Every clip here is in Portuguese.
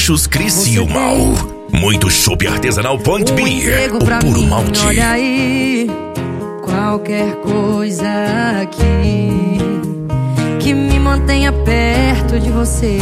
Ranchos Criciúma. Muito chopp artesanal Point Beer, o puro malte. Olha aí, qualquer coisa aqui que me mantenha perto de você,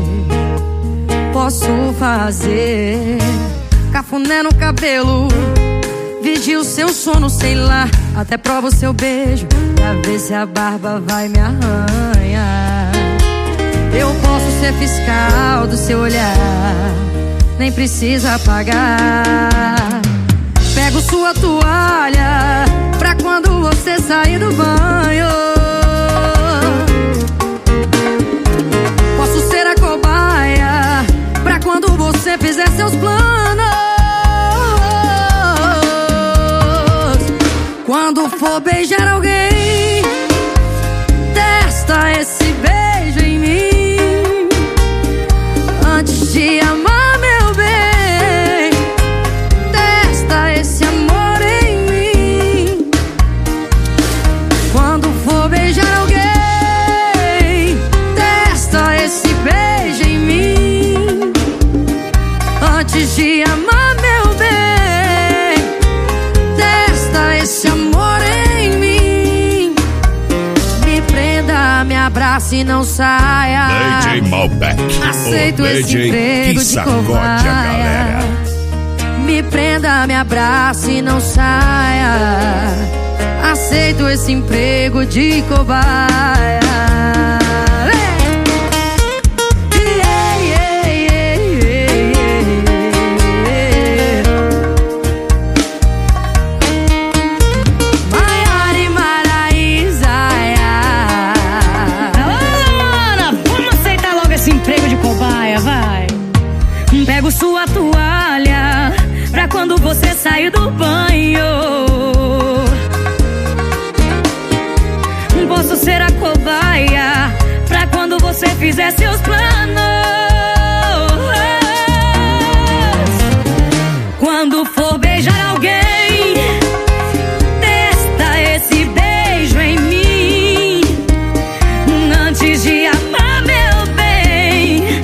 posso fazer. Cafuné no cabelo, vigio o seu sono, sei lá, até provo o seu beijo pra ver se a barba vai me arranhar. Eu posso ser fiscal do seu olhar, nem precisa apagar. Pego sua toalha pra quando você sair do banho. Posso ser a cobaia pra quando você fizer seus planos. Quando for beijar alguém, testa esse beijo em mim antes de amar, meu bem. Testa esse amor em mim. Quando for beijar alguém, testa esse beijo em mim antes de amar, meu bem. Testa esse amor em mim. Me prenda, me abrace e não saia. DJ Malbec, aceito o esse DJ emprego que de sacode cobaia. a galera. Me prenda, me abrace e não saia. Aceito esse emprego de cobaia. Pego sua toalha pra quando você sair do banho. Posso ser a cobaia pra quando você fizer seus planos. Quando for beijar alguém, testa esse beijo em mim antes de amar, meu bem.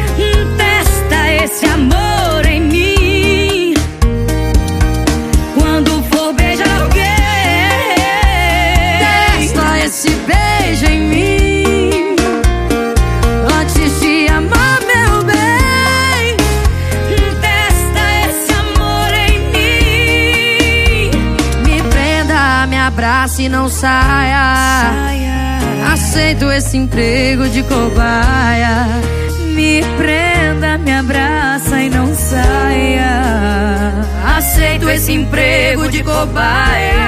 Esse amor em mim. Quando for beijar alguém, testa esse beijo em mim antes de amar, meu bem. Testa esse amor em mim. Me prenda, me abrace e não saia. Aceito esse emprego de cobaia. Me prenda, me abraça e não saia. Aceito esse emprego de cobaia.